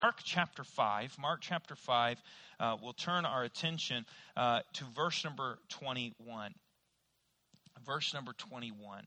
Mark chapter 5. Mark chapter 5, we'll turn our attention to verse number 21. Verse number 21.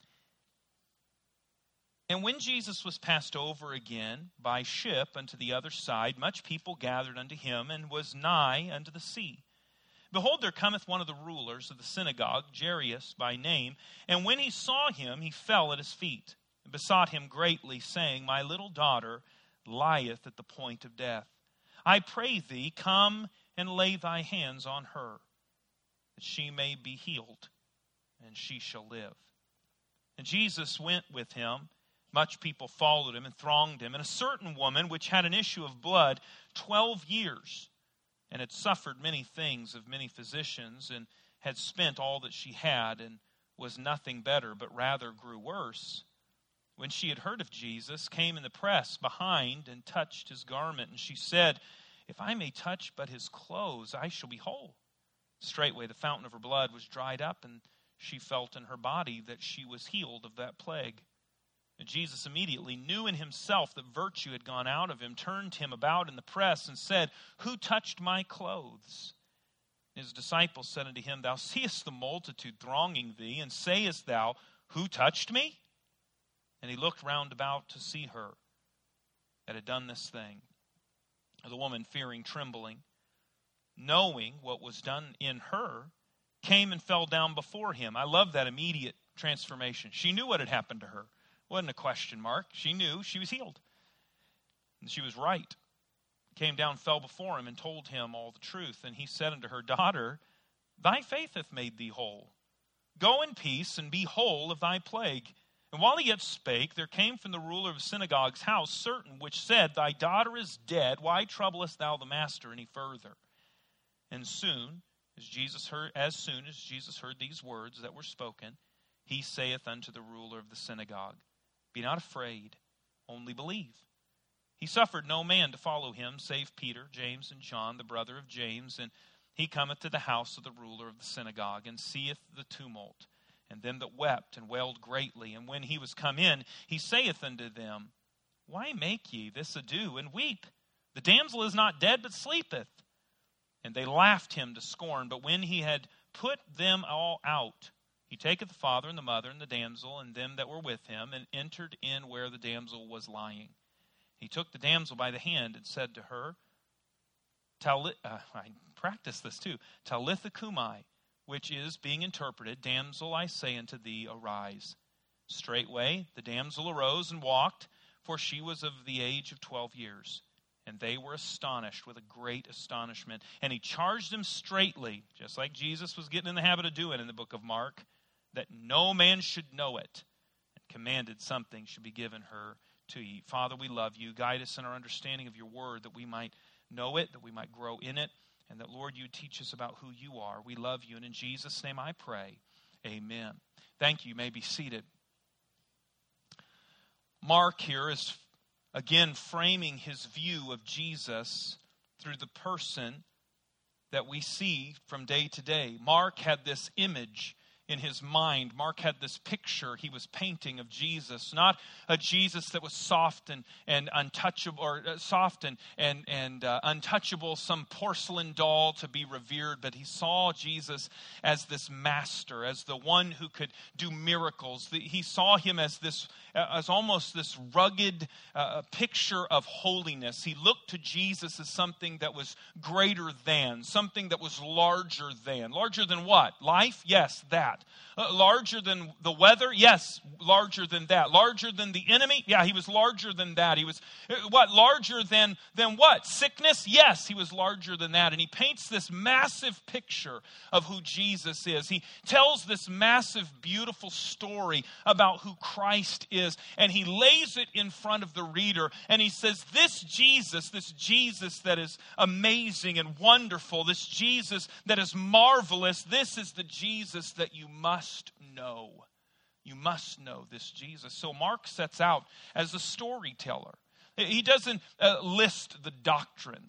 And when Jesus was passed over again by ship unto the other side, much people gathered unto him, and was nigh unto the sea. Behold, there cometh one of the rulers of the synagogue, Jairus by name, and when he saw him, he fell at his feet, and besought him greatly, saying, My little daughter lieth at the point of death. I pray thee, come and lay thy hands on her, that she may be healed, and she shall live. And Jesus went with him. Much people followed him and thronged him. And a certain woman, which had an issue of blood 12 years, and had suffered many things of many physicians, and had spent all that she had, and was nothing better, but rather grew worse, when she had heard of Jesus, came in the press behind, and touched his garment. And she said, If I may touch but his clothes, I shall be whole. Straightway the fountain of her blood was dried up, and she felt in her body that she was healed of that plague. And Jesus immediately knew in himself that virtue had gone out of him, turned him about in the press, and said, Who touched my clothes? His disciples said unto him, Thou seest the multitude thronging thee, and sayest thou, Who touched me? And he looked round about to see her that had done this thing. The woman, fearing, trembling, knowing what was done in her, came and fell down before him. I love that immediate transformation. She knew what had happened to her. Wasn't a question mark. She knew she was healed. And she was right. Came down, fell before him, and told him all the truth. And he said unto her, Daughter, thy faith hath made thee whole. Go in peace, and be whole of thy plague. And while he yet spake, there came from the ruler of the synagogue's house certain which said, Thy daughter is dead. Why troublest thou the master any further? And as soon as Jesus heard these words that were spoken, he saith unto the ruler of the synagogue, Be not afraid, only believe. He suffered no man to follow him, save Peter, James, and John, the brother of James. And he cometh to the house of the ruler of the synagogue, and seeth the tumult, and them that wept and wailed greatly. And when he was come in, he saith unto them, Why make ye this ado, and weep? The damsel is not dead, but sleepeth. And they laughed him to scorn. But when he had put them all out, he taketh the father and the mother and the damsel and them that were with him, and entered in where the damsel was lying. He took the damsel by the hand and said to her, I practiced this too, Talitha cumi, which is, being interpreted, Damsel, I say unto thee, arise. Straightway the damsel arose and walked, for she was of the age of 12 years. And they were astonished with a great astonishment. And he charged them straitly, just like Jesus was getting in the habit of doing in the book of Mark, that no man should know it, and commanded something should be given her to eat. Father, we love you. Guide us in our understanding of your word, that we might know it, that we might grow in it, and that, Lord, you teach us about who you are. We love you, and in Jesus' name I pray. Amen. Thank you. You may be seated. Mark here is again framing his view of Jesus through the person that we see from day to day. Mark had this image in his mind. Mark had this picture he was painting of Jesus, not a Jesus that was soft and untouchable, or soft and untouchable, some porcelain doll to be revered, but he saw Jesus as this master, as the one who could do miracles. He saw him as almost this rugged picture of holiness. He looked to Jesus as something that was greater than, something that was larger than. Larger than what? Life? Yes, that. Larger than the weather? Yes, larger than that. Larger than the enemy? Yeah, he was larger than that. He was, what? Larger than what? Sickness? Yes, he was larger than that. And he paints this massive picture of who Jesus is. He tells this massive, beautiful story about who Christ is. And he lays it in front of the reader. And he says, this Jesus that is amazing and wonderful, this Jesus that is marvelous, this is the Jesus that you must know. You must know this Jesus. So Mark sets out as a storyteller. He doesn't list the doctrines.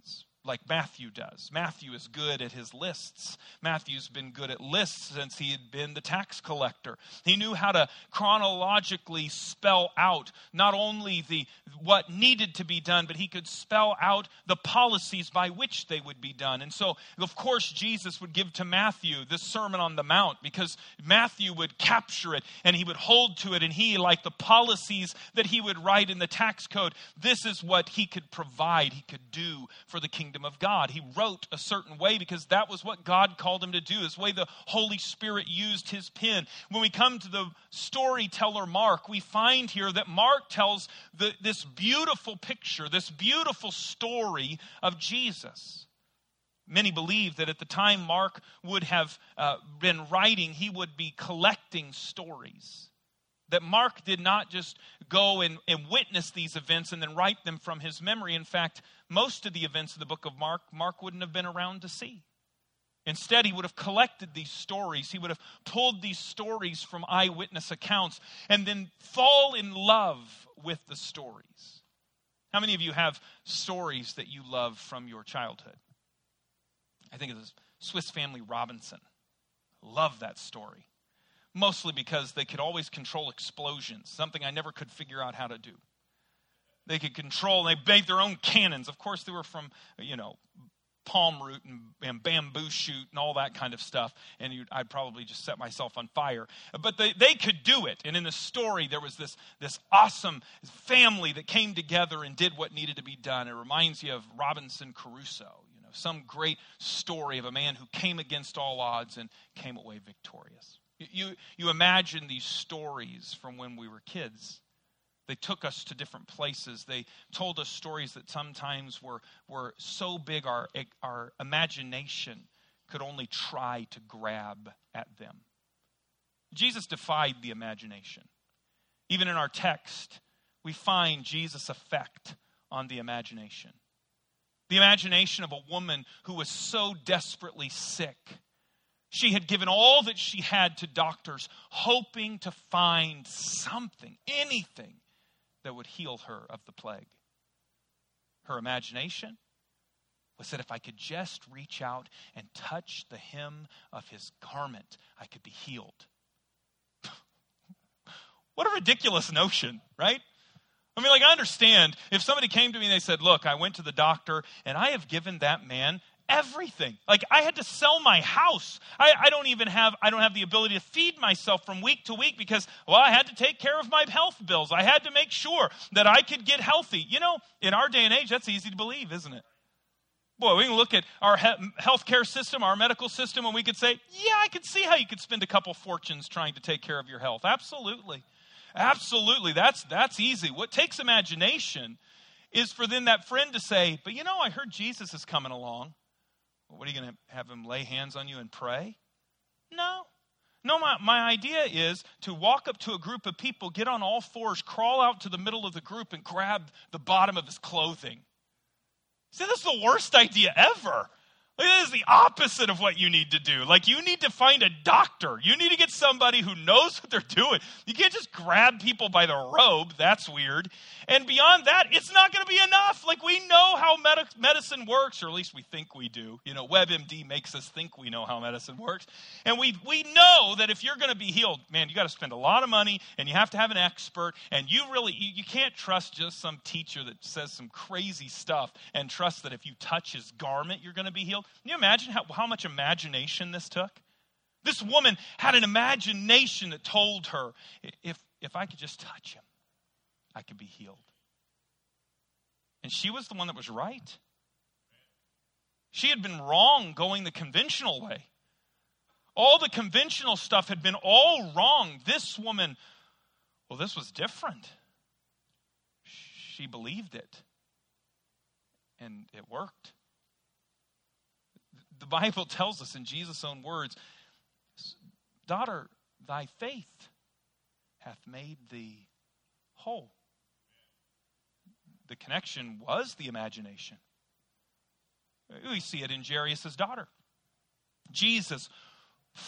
like Matthew does. Matthew is good at his lists. Matthew's been good at lists since he had been the tax collector. He knew how to chronologically spell out not only what needed to be done, but he could spell out the policies by which they would be done. And so, of course, Jesus would give to Matthew this Sermon on the Mount because Matthew would capture it and he would hold to it, and he, like the policies that he would write in the tax code, this is what he could provide, he could do for the kingdom of God. He wrote a certain way because that was what God called him to do. This way the Holy Spirit used his pen. When we come to the storyteller Mark, we find here that Mark tells this beautiful picture, this beautiful story of Jesus. Many believe that at the time Mark would have been writing, he would be collecting stories. That Mark did not just go and witness these events and then write them from his memory. In fact, most of the events of the book of Mark wouldn't have been around to see. Instead, he would have collected these stories. He would have pulled these stories from eyewitness accounts and then fall in love with the stories. How many of you have stories that you love from your childhood? I think of the Swiss Family Robinson. Love that story. Mostly because they could always control explosions, something I never could figure out how to do. They could control, they made their own cannons. Of course, they were from, palm root and bamboo shoot and all that kind of stuff. And I'd probably just set myself on fire. But they could do it. And in the story, there was this awesome family that came together and did what needed to be done. It reminds you of Robinson Crusoe, some great story of a man who came against all odds and came away victorious. You imagine these stories from when we were kids. They took us to different places. They told us stories that sometimes were so big our imagination could only try to grab at them. Jesus defied the imagination. Even in our text, we find Jesus' effect on the imagination. The imagination of a woman who was so desperately sick. She had given all that she had to doctors, hoping to find something, anything, that would heal her of the plague. Her imagination was that if I could just reach out and touch the hem of his garment, I could be healed. What a ridiculous notion, right? I understand if somebody came to me and they said, look, I went to the doctor and I have given that man everything. I had to sell my house. I don't have the ability to feed myself from week to week because, I had to take care of my health bills. I had to make sure that I could get healthy. In our day and age, that's easy to believe, isn't it? Boy, we can look at our healthcare system, our medical system, and we could say, yeah, I could see how you could spend a couple fortunes trying to take care of your health. Absolutely. Absolutely. That's easy. What takes imagination is for then that friend to say, but I heard Jesus is coming along. What, are you going to have him lay hands on you and pray? No, my idea is to walk up to a group of people, get on all fours, crawl out to the middle of the group and grab the bottom of his clothing. See, this is the worst idea ever. This is the opposite of what you need to do. You need to find a doctor. You need to get somebody who knows what they're doing. You can't just grab people by the robe. That's weird. And beyond that, it's not going to be enough. We know how medicine works, or at least we think we do. WebMD makes us think we know how medicine works. And we know that if you're going to be healed, man, you got to spend a lot of money, and you have to have an expert, and you can't trust just some teacher that says some crazy stuff and trust that if you touch his garment, you're going to be healed. Can you imagine how much imagination this took? This woman had an imagination that told her, if I could just touch him, I could be healed. And she was the one that was right. She had been wrong going the conventional way. All the conventional stuff had been all wrong. This woman, this was different. She believed it. And it worked. The Bible tells us in Jesus' own words, daughter, thy faith hath made thee whole. The connection was the imagination. We see it in Jairus' daughter. Jesus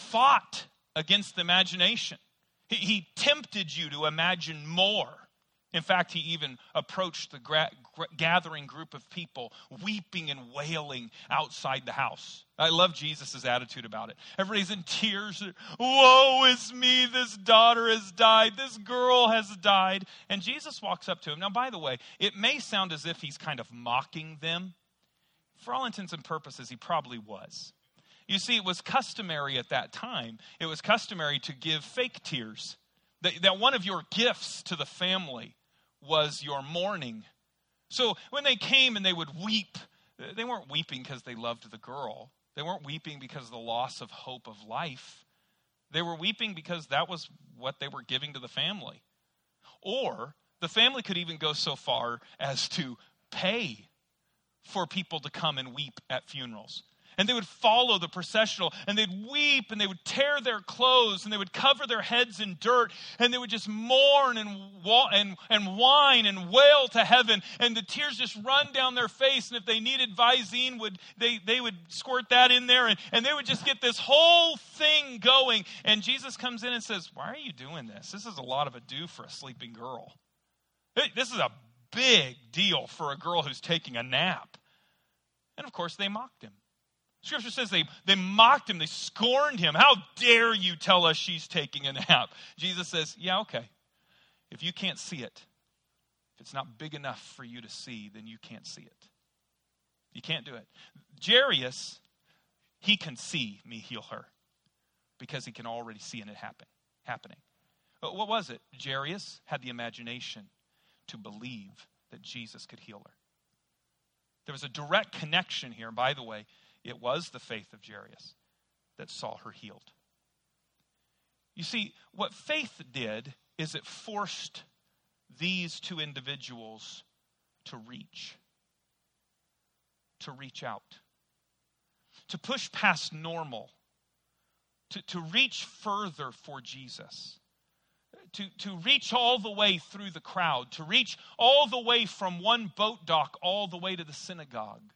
fought against the imagination. He tempted you to imagine more. In fact, he even approached the gathering group of people, weeping and wailing outside the house. I love Jesus' attitude about it. Everybody's in tears. Woe is me, this daughter has died. This girl has died. And Jesus walks up to him. Now, by the way, it may sound as if he's kind of mocking them. For all intents and purposes, he probably was. You see, it was customary at that time. It was customary to give fake tears. That one of your gifts to the family was your mourning. So when they came and they would weep, they weren't weeping because they loved the girl. They weren't weeping because of the loss of hope of life. They were weeping because that was what they were giving to the family. Or the family could even go so far as to pay for people to come and weep at funerals. And they would follow the processional, and they'd weep, and they would tear their clothes, and they would cover their heads in dirt, and they would just mourn and whine and wail to heaven, and the tears just run down their face. And if they needed Visine, they would squirt that in there, and they would just get this whole thing going. And Jesus comes in and says, "Why are you doing this? This is a lot of ado for a sleeping girl. This is a big deal for a girl who's taking a nap." And of course, they mocked him. Scripture says they mocked him, they scorned him. "How dare you tell us she's taking a nap?" Jesus says, "Yeah, okay. If you can't see it, if it's not big enough for you to see, then you can't see it. You can't do it." Jairus, he can see me heal her because he can already see it happening. But what was it? Jairus had the imagination to believe that Jesus could heal her. There was a direct connection here. And by the way, it was the faith of Jairus that saw her healed. You see, what faith did is it forced these two individuals to reach out, to push past normal, to reach further for Jesus, to reach all the way through the crowd, to reach all the way from one boat dock all the way to the synagogue.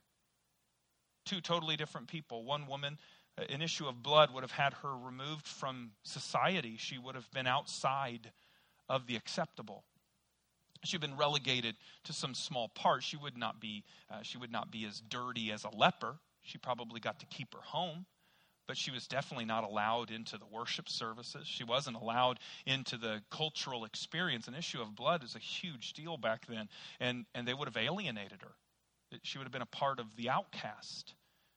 Two totally different people. One woman, an issue of blood would have had her removed from society. She would have been outside of the acceptable. She had been relegated to some small part. She would not be as dirty as a leper. She probably got to keep her home, but she was definitely not allowed into the worship services. She wasn't allowed into the cultural experience. An issue of blood is a huge deal back then, and they would have alienated her. She would have been a part of the outcast.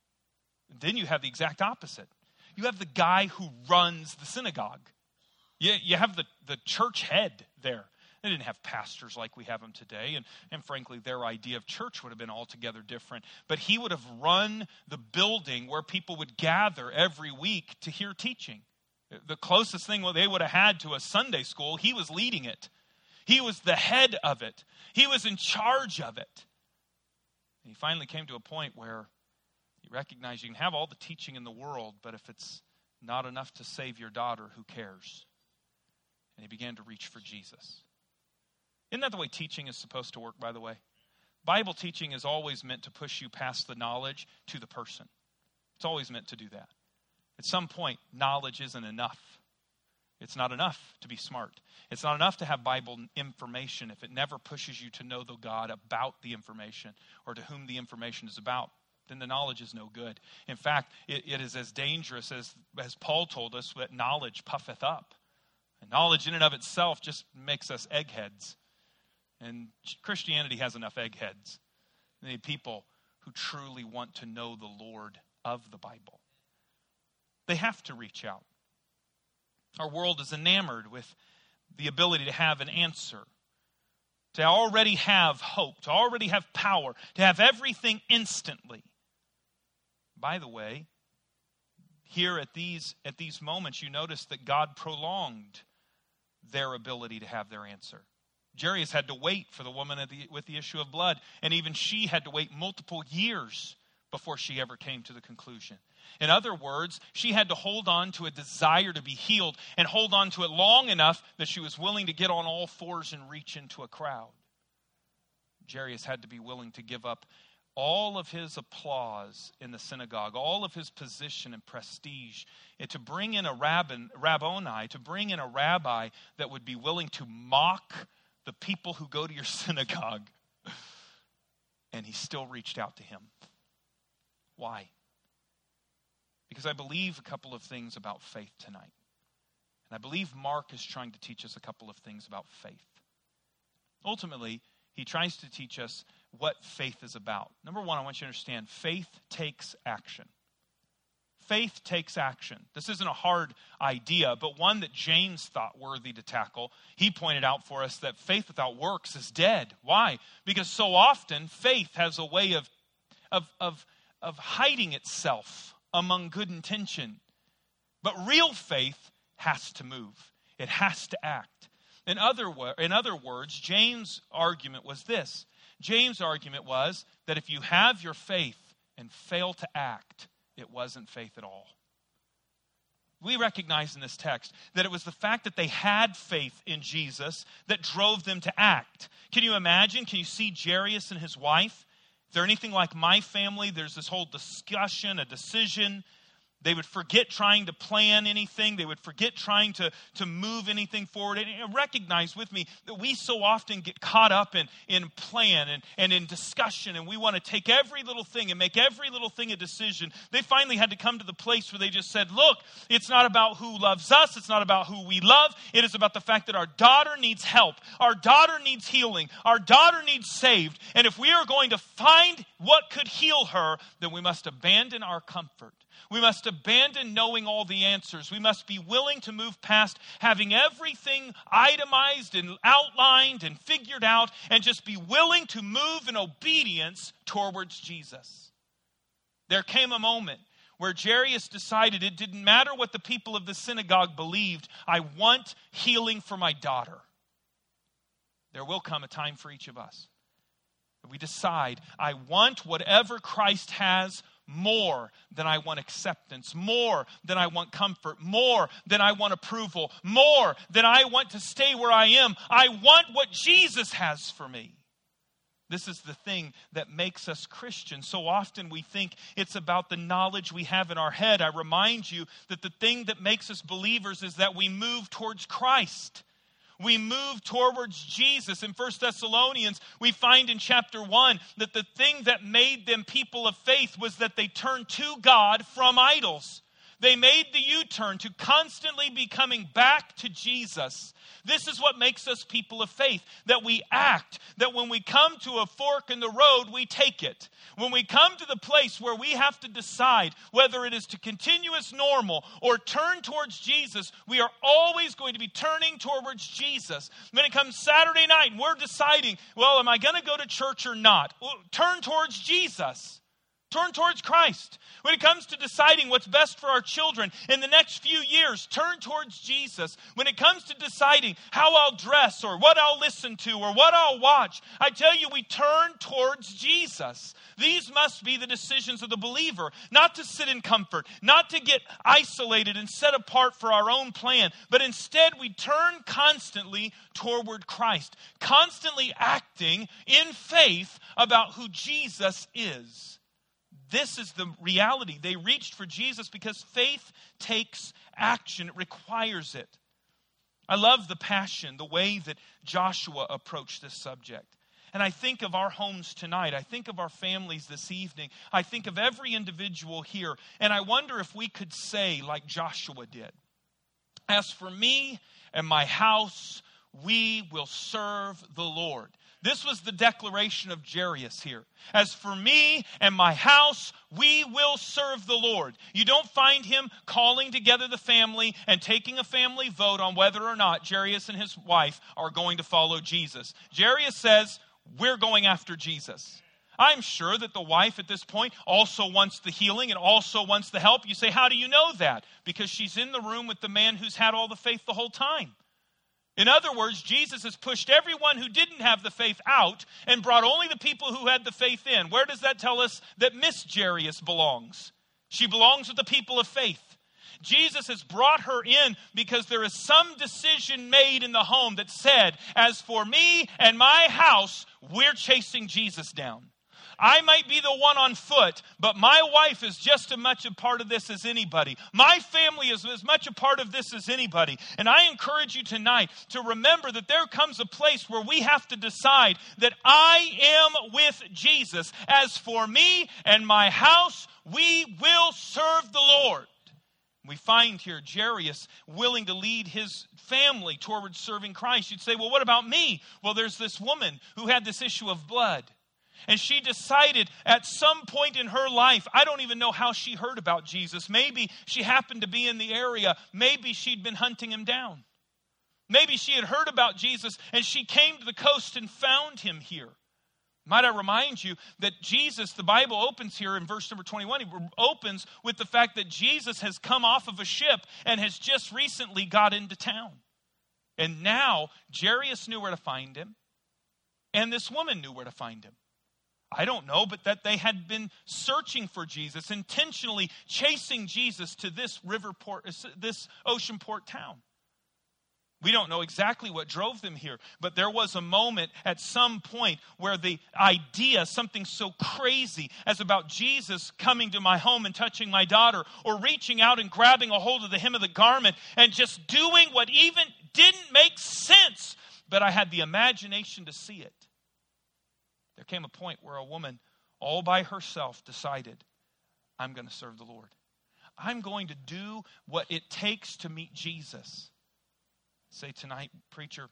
Then you have the exact opposite. You have the guy who runs the synagogue. You have the church head there. They didn't have pastors like we have them today. And frankly, their idea of church would have been altogether different. But he would have run the building where people would gather every week to hear teaching. The closest thing they would have had to a Sunday school, he was leading it. He was the head of it. He was in charge of it. And he finally came to a point where he recognized you can have all the teaching in the world, but if it's not enough to save your daughter, who cares? And he began to reach for Jesus. Isn't that the way teaching is supposed to work, by the way? Bible teaching is always meant to push you past the knowledge to the person. It's always meant to do that. At some point, knowledge isn't enough. It's not enough to be smart. It's not enough to have Bible information if it never pushes you to know the God about the information or to whom the information is about. Then the knowledge is no good. In fact, it is as dangerous as Paul told us that knowledge puffeth up. And knowledge in and of itself just makes us eggheads. And Christianity has enough eggheads. They need people who truly want to know the Lord of the Bible. They have to reach out. Our world is enamored with the ability to have an answer, to already have hope, to already have power, to have everything instantly. By the way, here at these moments, you notice that God prolonged their ability to have their answer. Jairus had to wait for the woman with the issue of blood, and even she had to wait multiple years before she ever came to the conclusion. In other words, she had to hold on to a desire to be healed and hold on to it long enough that she was willing to get on all fours and reach into a crowd. Jairus had to be willing to give up all of his applause in the synagogue, all of his position and prestige, and to bring in a rabboni, to bring in a rabbi that would be willing to mock the people who go to your synagogue. And he still reached out to him. Why? Because I believe a couple of things about faith tonight. And I believe Mark is trying to teach us a couple of things about faith. Ultimately, he tries to teach us what faith is about. Number one, I want you to understand, faith takes action. Faith takes action. This isn't a hard idea, but one that James thought worthy to tackle. He pointed out for us that faith without works is dead. Why? Because so often faith has a way of hiding itself among good intention. But real faith has to move. It has to act. In other words, James' argument was this. James' argument was that if you have your faith and fail to act, it wasn't faith at all. We recognize in this text that it was the fact that they had faith in Jesus that drove them to act. Can you imagine? Can you see Jairus and his wife? If they're anything like my family, there's this whole discussion, a decision. They would forget trying to plan anything. They would forget trying to move anything forward. And recognize with me that we so often get caught up in plan and in discussion. And we want to take every little thing and make every little thing a decision. They finally had to come to the place where they just said, look, it's not about who loves us. It's not about who we love. It is about the fact that our daughter needs help. Our daughter needs healing. Our daughter needs saved. And if we are going to find what could heal her, then we must abandon our comfort. We must abandon knowing all the answers. We must be willing to move past having everything itemized and outlined and figured out and just be willing to move in obedience towards Jesus. There came a moment where Jairus decided it didn't matter what the people of the synagogue believed. I want healing for my daughter. There will come a time for each of us. We decide, I want whatever Christ has more than I want acceptance, more than I want comfort, more than I want approval, more than I want to stay where I am. I want what Jesus has for me. This is the thing that makes us Christians. So often we think it's about the knowledge we have in our head. I remind you that the thing that makes us believers is that we move towards Christ. We move towards Jesus. In 1 Thessalonians, we find in chapter 1 that the thing that made them people of faith was that they turned to God from idols. They made the U-turn to constantly be coming back to Jesus. This is what makes us people of faith, that we act, that when we come to a fork in the road, we take it. When we come to the place where we have to decide whether it is to continue as normal or turn towards Jesus, we are always going to be turning towards Jesus. When it comes Saturday night and we're deciding, well, am I going to go to church or not? Well, turn towards Jesus. Turn towards Christ. When it comes to deciding what's best for our children in the next few years, turn towards Jesus. When it comes to deciding how I'll dress or what I'll listen to or what I'll watch, I tell you, we turn towards Jesus. These must be the decisions of the believer, not to sit in comfort, not to get isolated and set apart for our own plan, but instead we turn constantly toward Christ, constantly acting in faith about who Jesus is. This is the reality. They reached for Jesus because faith takes action. It requires it. I love the passion, the way that Joshua approached this subject. And I think of our homes tonight. I think of our families this evening. I think of every individual here. And I wonder if we could say like Joshua did, as for me and my house, we will serve the Lord. This was the declaration of Jairus here. As for me and my house, we will serve the Lord. You don't find him calling together the family and taking a family vote on whether or not Jairus and his wife are going to follow Jesus. Jairus says, we're going after Jesus. I'm sure that the wife at this point also wants the healing and also wants the help. You say, how do you know that? Because she's in the room with the man who's had all the faith the whole time. In other words, Jesus has pushed everyone who didn't have the faith out and brought only the people who had the faith in. Where does that tell us that Miss Jairus belongs? She belongs with the people of faith. Jesus has brought her in because there is some decision made in the home that said, as for me and my house, we're chasing Jesus down. I might be the one on foot, but my wife is just as much a part of this as anybody. My family is as much a part of this as anybody. And I encourage you tonight to remember that there comes a place where we have to decide that I am with Jesus. As for me and my house, we will serve the Lord. We find here Jairus willing to lead his family towards serving Christ. You'd say, well, what about me? Well, there's this woman who had this issue of blood. And she decided at some point in her life, I don't even know how she heard about Jesus. Maybe she happened to be in the area. Maybe she'd been hunting him down. Maybe she had heard about Jesus and she came to the coast and found him here. Might I remind you that Jesus, the Bible opens here in verse number 21, it opens with the fact that Jesus has come off of a ship and has just recently got into town. And now Jairus knew where to find him, and this woman knew where to find him. I don't know, but that they had been searching for Jesus, intentionally chasing Jesus to this ocean port town. We don't know exactly what drove them here, but there was a moment at some point where the idea, something so crazy as about Jesus coming to my home and touching my daughter, or reaching out and grabbing a hold of the hem of the garment and just doing what even didn't make sense, but I had the imagination to see it. There came a point where a woman all by herself decided, I'm going to serve the Lord. I'm going to do what it takes to meet Jesus. Say tonight, preacher,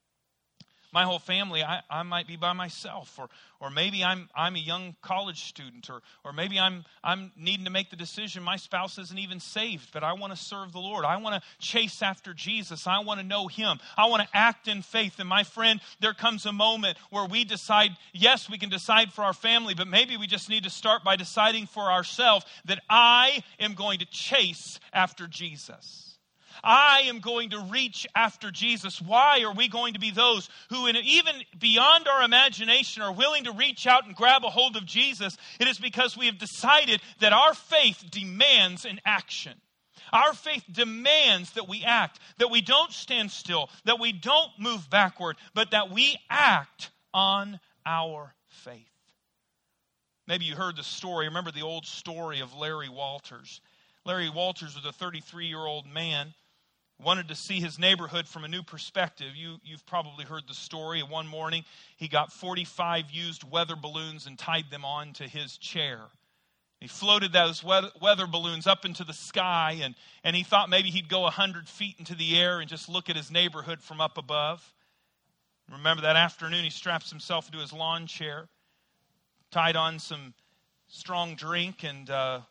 my whole family, I might be by myself, or maybe I'm a young college student, or maybe I'm needing to make the decision. My spouse isn't even saved, but I want to serve the Lord. I want to chase after Jesus. I want to know him. I want to act in faith. And my friend, there comes a moment where we decide, yes, we can decide for our family, but maybe we just need to start by deciding for ourselves that I am going to chase after Jesus. I am going to reach after Jesus. Why are we going to be those who, even beyond our imagination, are willing to reach out and grab a hold of Jesus? It is because we have decided that our faith demands an action. Our faith demands that we act, that we don't stand still, that we don't move backward, but that we act on our faith. Maybe you heard the story. Remember the old story of Larry Walters. Larry Walters was a 33-year-old man. Wanted to see his neighborhood from a new perspective. You've probably heard the story. One morning, he got 45 used weather balloons and tied them onto his chair. He floated those weather balloons up into the sky, and he thought maybe he'd go 100 feet into the air and just look at his neighborhood from up above. Remember that afternoon, he straps himself into his lawn chair, tied on some strong drink and a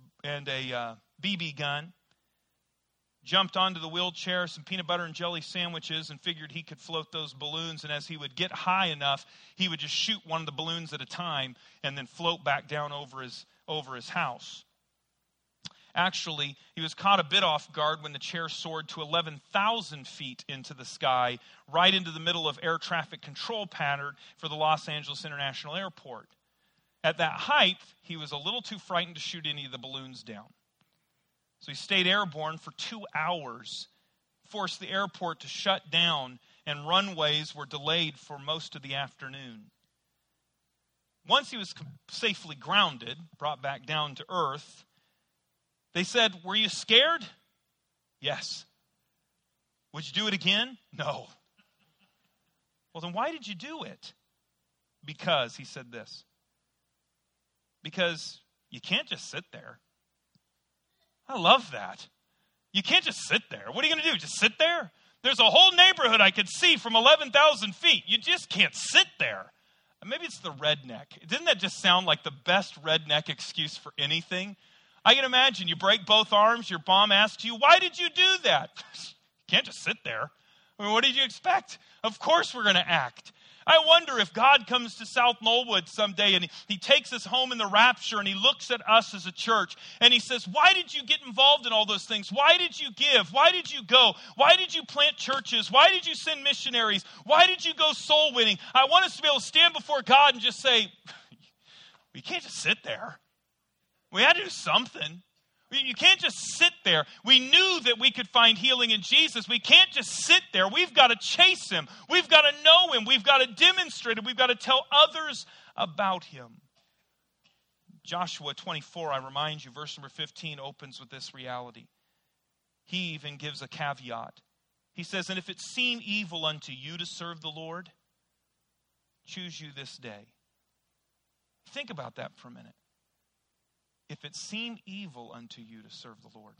BB gun. Jumped onto the wheelchair, some peanut butter and jelly sandwiches, and figured he could float those balloons. And as he would get high enough, he would just shoot one of the balloons at a time and then float back down over his house. Actually, he was caught a bit off guard when the chair soared to 11,000 feet into the sky, right into the middle of air traffic control pattern for the Los Angeles International Airport. At that height, he was a little too frightened to shoot any of the balloons down. So he stayed airborne for 2 hours, forced the airport to shut down, and runways were delayed for most of the afternoon. Once he was safely grounded, brought back down to earth, they said, "Were you scared?" "Yes." "Would you do it again?" "No." "Well, then why did you do it?" "Because," he said this, "because you can't just sit there." I love that. You can't just sit there. What are you going to do? Just sit there? There's a whole neighborhood I could see from 11,000 feet. You just can't sit there. Maybe it's the redneck. Didn't that just sound like the best redneck excuse for anything? I can imagine you break both arms. Your mom asks you, "Why did you do that?" You can't just sit there. I mean, what did you expect? Of course we're going to act. I wonder if God comes to South Knollwood someday and he takes us home in the rapture and he looks at us as a church and he says, "Why did you get involved in all those things? Why did you give? Why did you go? Why did you plant churches? Why did you send missionaries? Why did you go soul winning?" I want us to be able to stand before God and just say, we can't just sit there. We had to do something. You can't just sit there. We knew that we could find healing in Jesus. We can't just sit there. We've got to chase him. We've got to know him. We've got to demonstrate him. We've got to tell others about him. Joshua 24, I remind you, verse number 15 opens with this reality. He even gives a caveat. He says, and if it seem evil unto you to serve the Lord, choose you this day. Think about that for a minute. If it seem evil unto you to serve the Lord.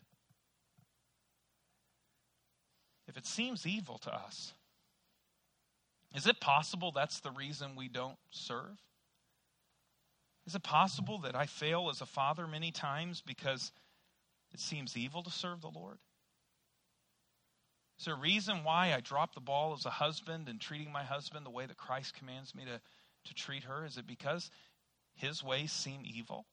If it seems evil to us, is it possible that's the reason we don't serve? Is it possible that I fail as a father many times because it seems evil to serve the Lord? Is there a reason why I drop the ball as a husband and treating my husband the way that Christ commands me to treat her? Is it because his ways seem evil?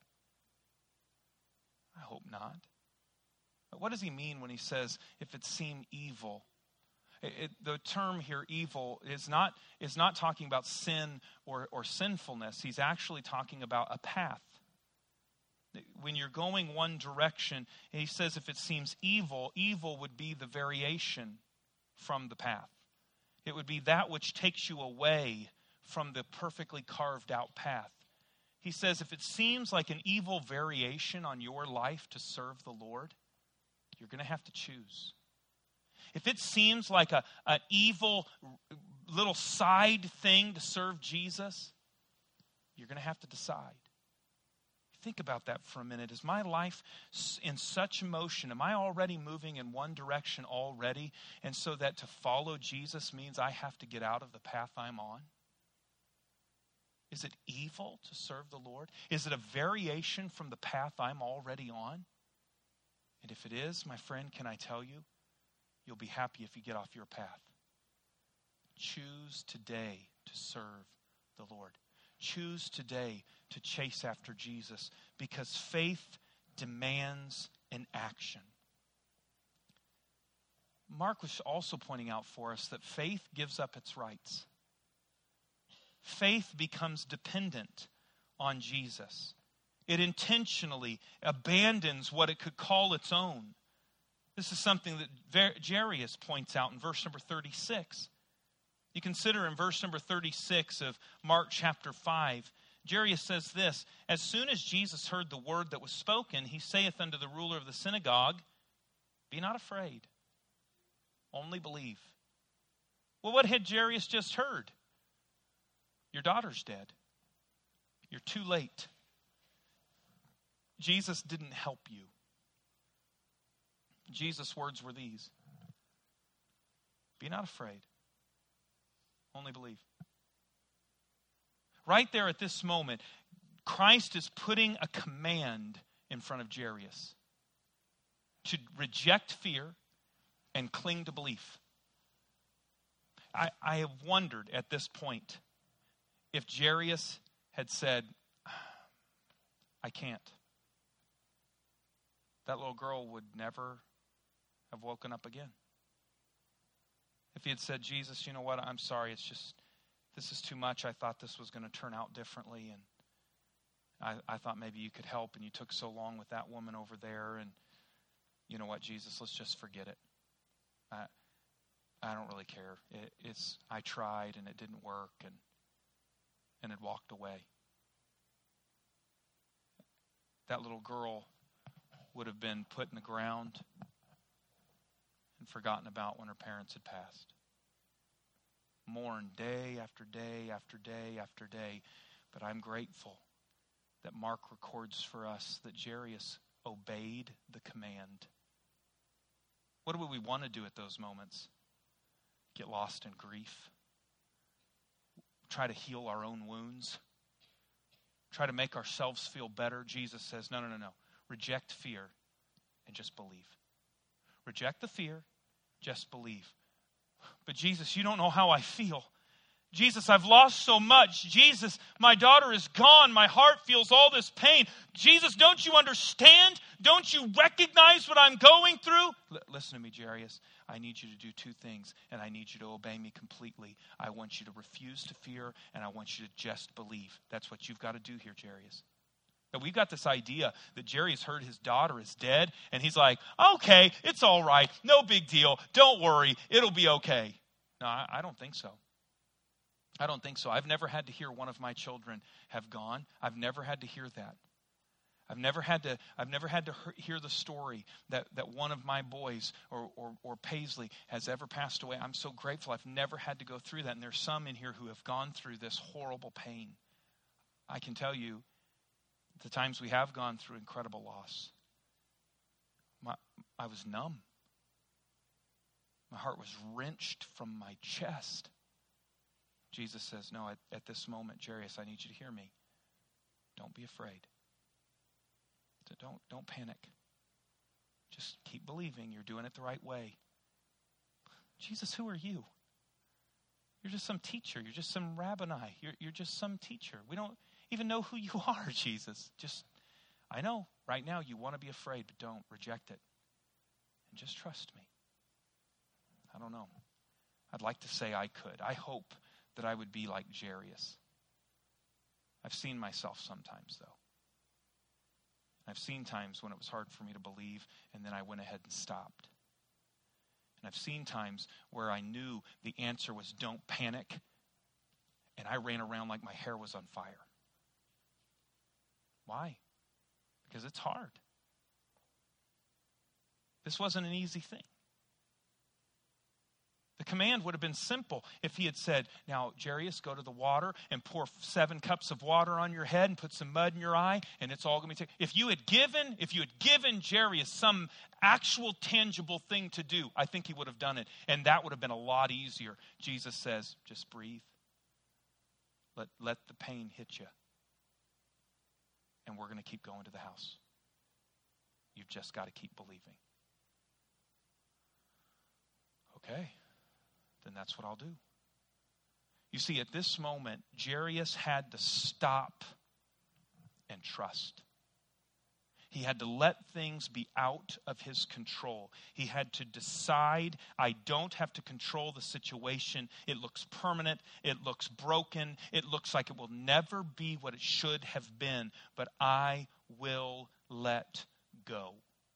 I hope not. But what does he mean when he says, if it seem evil? The term here, evil, is not talking about sin or sinfulness. He's actually talking about a path. When you're going one direction, he says if it seems evil, evil would be the variation from the path. It would be that which takes you away from the perfectly carved out path. He says if it seems like an evil variation on your life to serve the Lord, you're going to have to choose. If it seems like an evil little side thing to serve Jesus, you're going to have to decide. Think about that for a minute. Is my life in such motion? Am I already moving in one direction already? And so that to follow Jesus means I have to get out of the path I'm on? Is it evil to serve the Lord? Is it a variation from the path I'm already on? And if it is, my friend, can I tell you, you'll be happy if you get off your path. Choose today to serve the Lord. Choose today to chase after Jesus because faith demands an action. Mark was also pointing out for us that faith gives up its rights. Faith becomes dependent on Jesus. It intentionally abandons what it could call its own. This is something that Jairus points out in verse number 36. You consider in verse number 36 of Mark chapter 5, Jairus says this, as soon as Jesus heard the word that was spoken, he saith unto the ruler of the synagogue, be not afraid, only believe. Well, what had Jairus just heard? Your daughter's dead. You're too late. Jesus didn't help you. Jesus' words were these, be not afraid. Only believe. Right there at this moment, Christ is putting a command in front of Jairus to reject fear and cling to belief. I have wondered at this point if Jairus had said, I can't. That little girl would never have woken up again. If he had said, Jesus, you know what, I'm sorry, this is too much. I thought this was going to turn out differently, and I thought maybe you could help, and you took so long with that woman over there, and you know what, Jesus, let's just forget it. I don't really care. I tried, and it didn't work, and it walked away. That little girl would have been put in the ground and forgotten about when her parents had passed. Mourned day after day after day after day. But I'm grateful that Mark records for us that Jairus obeyed the command. What do we want to do at those moments? Get lost in grief? Try to heal our own wounds? Try to make ourselves feel better? Jesus says, no. Reject fear and just believe. Reject the fear, just believe. But Jesus, you don't know how I feel. Jesus, I've lost so much. Jesus, my daughter is gone. My heart feels all this pain. Jesus, don't you understand? Don't you recognize what I'm going through? Listen to me, Jairus. I need you to do two things, and I need you to obey me completely. I want you to refuse to fear, and I want you to just believe. That's what you've got to do here, Jairus. But we've got this idea that Jairus heard his daughter is dead, and he's like, okay, it's all right. No big deal. Don't worry. It'll be okay. No, I don't think so. I don't think so. I've never had to hear one of my children have gone. I've never had to hear that. I've never had to hear the story that one of my boys or Paisley has ever passed away. I'm so grateful I've never had to go through that. And there's some in here who have gone through this horrible pain. I can tell you, the times we have gone through incredible loss, I was numb. My heart was wrenched from my chest. Jesus says, no, at this moment, Jairus, I need you to hear me. Don't be afraid. Don't panic. Just keep believing you're doing it the right way. Jesus, who are you? You're just some teacher. You're just some rabboni. You're just some teacher. We don't even know who you are, Jesus. I know right now you want to be afraid, but don't reject it. And just trust me. I don't know. I'd like to say I could. I hope that I would be like Jairus. I've seen myself sometimes, though. I've seen times when it was hard for me to believe, and then I went ahead and stopped. And I've seen times where I knew the answer was don't panic, and I ran around like my hair was on fire. Why? Because it's hard. This wasn't an easy thing. The command would have been simple if he had said, now, Jairus, go to the water and pour 7 cups of water on your head and put some mud in your eye, and it's all going to be taken. If you had given Jairus some actual tangible thing to do, I think he would have done it, and that would have been a lot easier. Jesus says, just breathe. Let the pain hit you, and we're going to keep going to the house. You've just got to keep believing. Okay. Then that's what I'll do. You see, at this moment, Jairus had to stop and trust. He had to let things be out of his control. He had to decide, I don't have to control the situation. It looks permanent. It looks broken. It looks like it will never be what it should have been. But I will let go.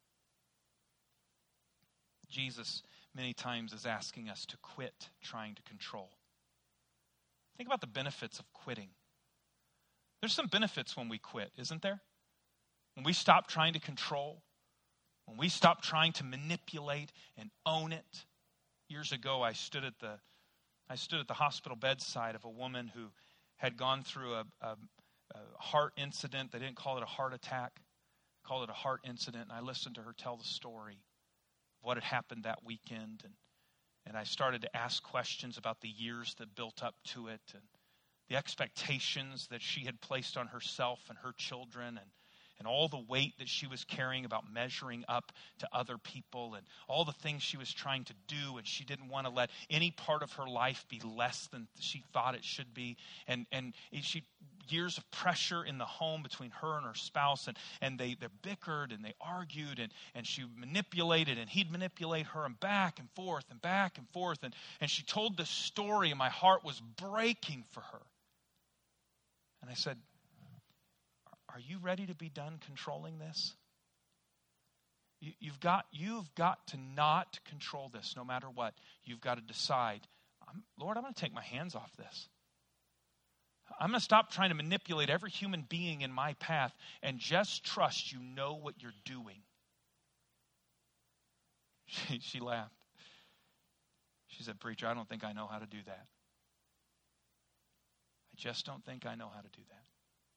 Jesus many times is asking us to quit trying to control. Think about the benefits of quitting. There's some benefits when we quit, isn't there? When we stop trying to control, when we stop trying to manipulate and own it. Years ago, I stood at the hospital bedside of a woman who had gone through a heart incident. They didn't call it a heart attack. They called it a heart incident, and I listened to her tell the story. What had happened that weekend, and I started to ask questions about the years that built up to it and the expectations that she had placed on herself and her children and all the weight that she was carrying about measuring up to other people and all the things she was trying to do, and she didn't want to let any part of her life be less than she thought it should be. And she years of pressure in the home between her and her spouse, and they bickered and they argued, and she manipulated and he'd manipulate her, and back and forth and back and forth. And she told this story, and my heart was breaking for her. And I said, are you ready to be done controlling this? You've got to not control this no matter what. You've got to decide, Lord, I'm going to take my hands off this. I'm going to stop trying to manipulate every human being in my path and just trust you know what you're doing. She laughed. She said, preacher, I don't think I know how to do that. I just don't think I know how to do that.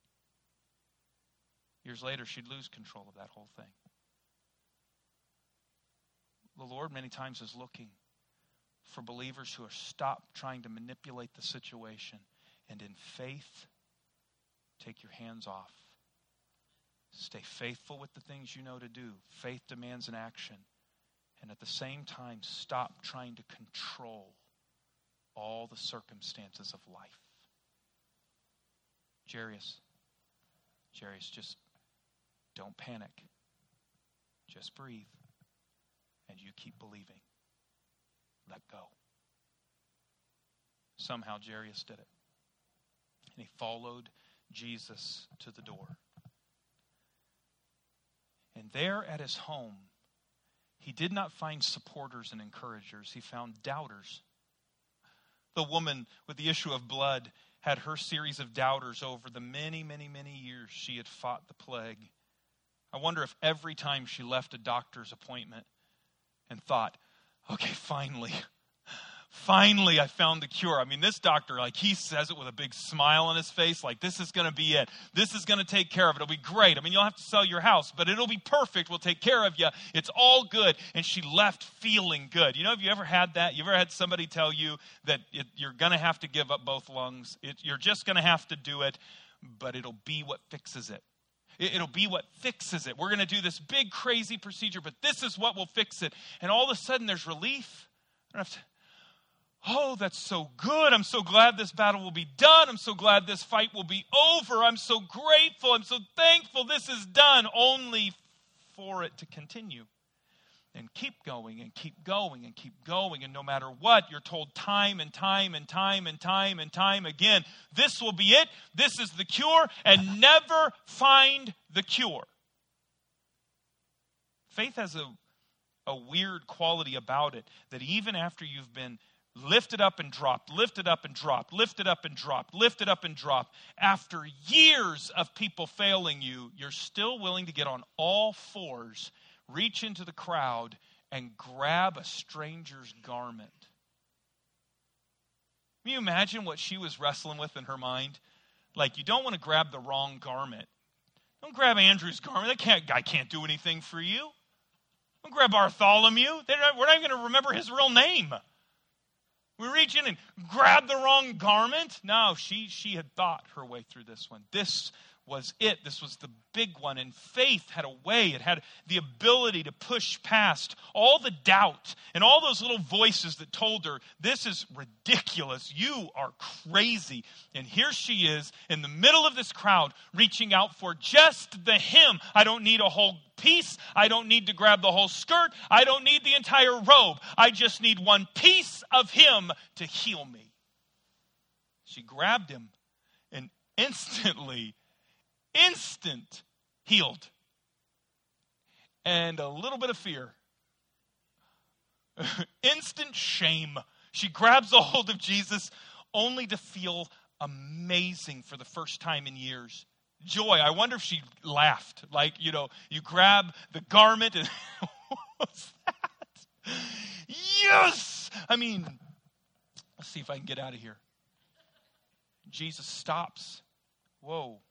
Years later, she'd lose control of that whole thing. The Lord many times is looking for believers who are stopped trying to manipulate the situation and in faith, take your hands off. Stay faithful with the things you know to do. Faith demands an action. And at the same time, stop trying to control all the circumstances of life. Jairus, just don't panic. Just breathe. And you keep believing. Let go. Somehow Jairus did it. And he followed Jesus to the door. And there at his home, he did not find supporters and encouragers. He found doubters. The woman with the issue of blood had her series of doubters over the many, many, many years she had fought the plague. I wonder if every time she left a doctor's appointment and thought, okay, finally I found the cure. I mean, this doctor, like, he says it with a big smile on his face, like, this is going to be it. This is going to take care of it. It'll be great. I mean, you'll have to sell your house, but it'll be perfect. We'll take care of you. It's all good. And she left feeling good. You know, have you ever had that? You ever had somebody tell you that you're going to have to give up both lungs? You're just going to have to do it, but it'll be what fixes it. It'll be what fixes it. We're going to do this big, crazy procedure, but this is what will fix it. And all of a sudden, there's relief. I don't have to, oh, that's so good. I'm so glad this battle will be done. I'm so glad this fight will be over. I'm so grateful. I'm so thankful this is done, only for it to continue. And keep going and keep going and keep going. And no matter what, you're told time and time and time and time and time again, this will be it. This is the cure, and never find the cure. Faith has a weird quality about it, that even after you've been lifted up and dropped, lifted up and dropped, lifted up and dropped, lifted up and dropped, after years of people failing you, you're still willing to get on all fours, reach into the crowd, and grab a stranger's garment. Can you imagine what she was wrestling with in her mind? Like, you don't want to grab the wrong garment. Don't grab Andrew's garment. That guy can't do anything for you. Don't grab Bartholomew. We're not even going to remember his real name. We reach in and grab the wrong garment. No, she had thought her way through this one. This was it. This was the big one. And faith had a way. It had the ability to push past all the doubt and all those little voices that told her, this is ridiculous. You are crazy. And here she is in the middle of this crowd reaching out for just the hem. I don't need a whole piece. I don't need to grab the whole skirt. I don't need the entire robe. I just need one piece of him to heal me. She grabbed him and instant healed. And a little bit of fear. Instant shame. She grabs a hold of Jesus only to feel amazing for the first time in years. Joy. I wonder if she laughed. Like, you grab the garment and what's that? Yes! I mean, let's see if I can get out of here. Jesus stops. Whoa.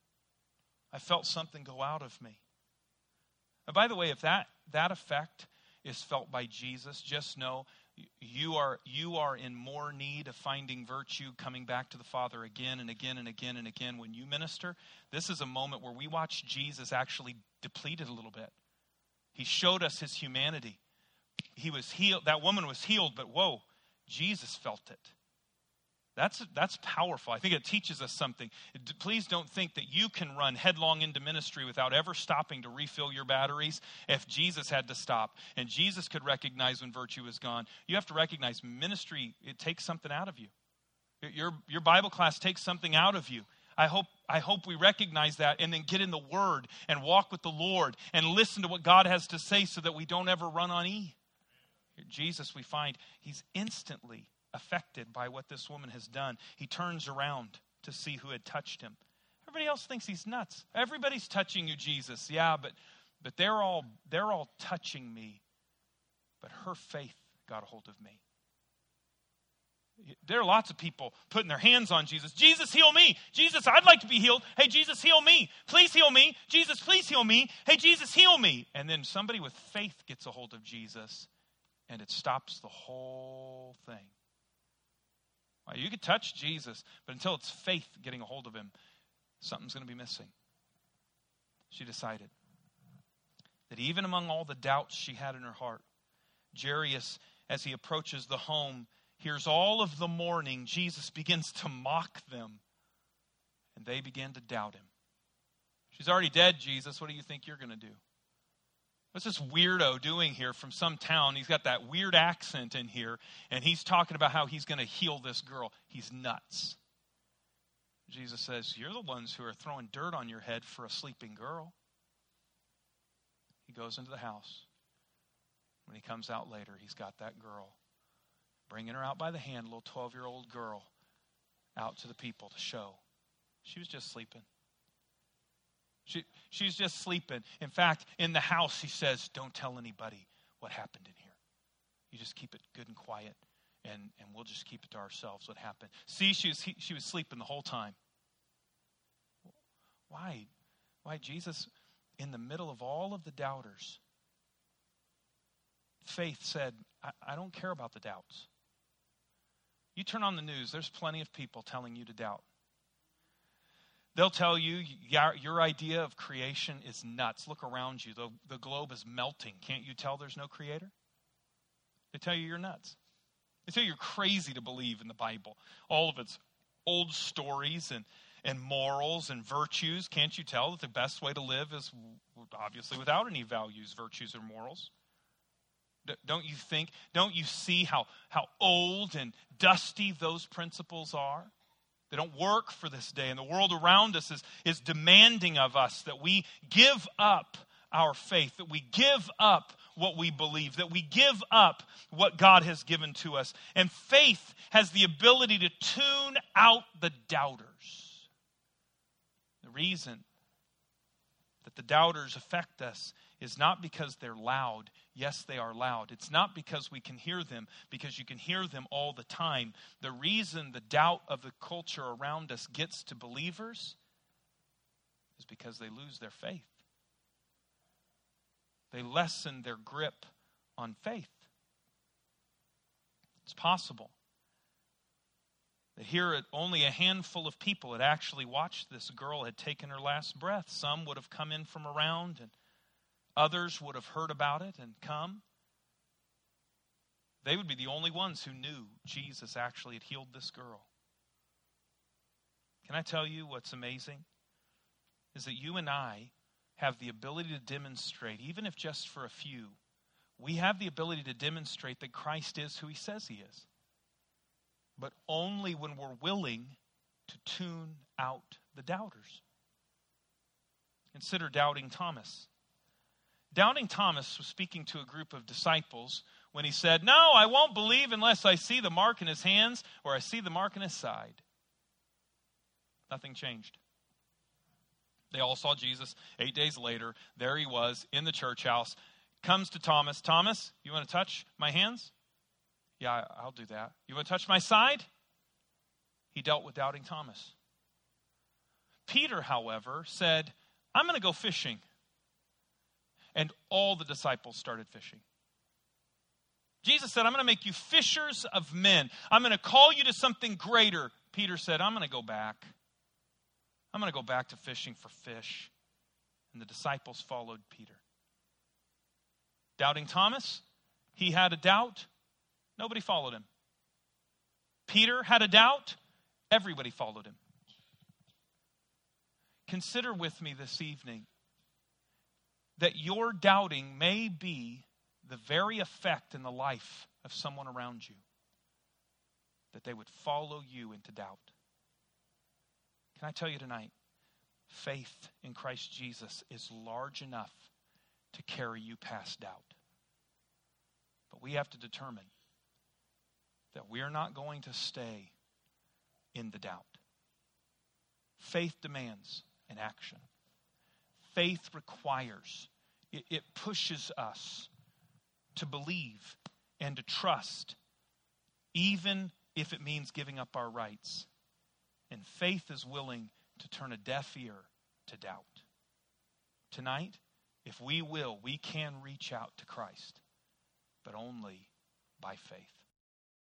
I felt something go out of me. And by the way, if that effect is felt by Jesus, just know you are in more need of finding virtue, coming back to the Father again and again and again and again when you minister. This is a moment where we watch Jesus actually depleted a little bit. He showed us his humanity. He was healed. That woman was healed, but whoa, Jesus felt it. That's powerful. I think it teaches us something. Please don't think that you can run headlong into ministry without ever stopping to refill your batteries. If Jesus had to stop and Jesus could recognize when virtue is gone, you have to recognize ministry, it takes something out of you. Your Bible class takes something out of you. I hope we recognize that and then get in the Word and walk with the Lord and listen to what God has to say so that we don't ever run on E. Jesus, we find, he's instantly affected by what this woman has done. He turns around to see who had touched him. Everybody else thinks he's nuts. Everybody's touching you, Jesus. Yeah, but they're all touching me. But her faith got a hold of me. There are lots of people putting their hands on Jesus. Jesus, heal me. Jesus, I'd like to be healed. Hey, Jesus, heal me. Please heal me. Jesus, please heal me. Hey, Jesus, heal me. And then somebody with faith gets a hold of Jesus, and it stops the whole thing. You could touch Jesus, but until it's faith getting a hold of him, something's going to be missing. She decided that even among all the doubts she had in her heart, Jairus, as he approaches the home, hears all of the mourning. Jesus begins to mock them, and they begin to doubt him. She's already dead, Jesus. What do you think you're going to do? What's this weirdo doing here from some town? He's got that weird accent in here, and he's talking about how he's going to heal this girl. He's nuts. Jesus says, you're the ones who are throwing dirt on your head for a sleeping girl. He goes into the house. When he comes out later, he's got that girl, bringing her out by the hand, a little 12-year-old girl, out to the people to show. She was just sleeping. She's just sleeping. In fact, in the house, he says, don't tell anybody what happened in here. You just keep it good and quiet, and we'll just keep it to ourselves what happened. See, she was sleeping the whole time. Why? Why Jesus, in the middle of all of the doubters, faith said, I don't care about the doubts. You turn on the news, there's plenty of people telling you to doubt. They'll tell you your idea of creation is nuts. Look around you. The globe is melting. Can't you tell there's no creator? They tell you you're nuts. They tell you you're crazy to believe in the Bible. All of its old stories and morals and virtues. Can't you tell that the best way to live is obviously without any values, virtues, or morals? Don't you see how old and dusty those principles are? They don't work for this day. And the world around us is demanding of us that we give up our faith, that we give up what we believe, that we give up what God has given to us. And faith has the ability to tune out the doubters. The reason that the doubters affect us is not because they're loud. Yes, they are loud. It's not because we can hear them, because you can hear them all the time. The reason the doubt of the culture around us gets to believers is because they lose their faith. They lessen their grip on faith. It's possible that here only a handful of people had actually watched this girl had taken her last breath. Some would have come in from around, and others would have heard about it and come. They would be the only ones who knew Jesus actually had healed this girl. Can I tell you what's amazing? Is that you and I have the ability to demonstrate, even if just for a few, we have the ability to demonstrate that Christ is who he says he is. But only when we're willing to tune out the doubters. Consider doubting Thomas. Doubting Thomas was speaking to a group of disciples when he said, "No, I won't believe unless I see the mark in his hands or I see the mark in his side." Nothing changed. They all saw Jesus 8 days later. There he was in the church house. Comes to Thomas. Thomas, you want to touch my hands? Yeah, I'll do that. You want to touch my side? He dealt with doubting Thomas. Peter, however, said, I'm going to go fishing. And all the disciples started fishing. Jesus said, I'm going to make you fishers of men. I'm going to call you to something greater. Peter said, I'm going to go back. I'm going to go back to fishing for fish. And the disciples followed Peter. Doubting Thomas, he had a doubt. Nobody followed him. Peter had a doubt. Everybody followed him. Consider with me this evening that your doubting may be the very effect in the life of someone around you, that they would follow you into doubt. Can I tell you tonight, faith in Christ Jesus is large enough to carry you past doubt. But we have to determine that we are not going to stay in the doubt. Faith demands an action. Faith requires, it pushes us to believe and to trust, even if it means giving up our rights. And faith is willing to turn a deaf ear to doubt. Tonight, if we will, we can reach out to Christ, but only by faith.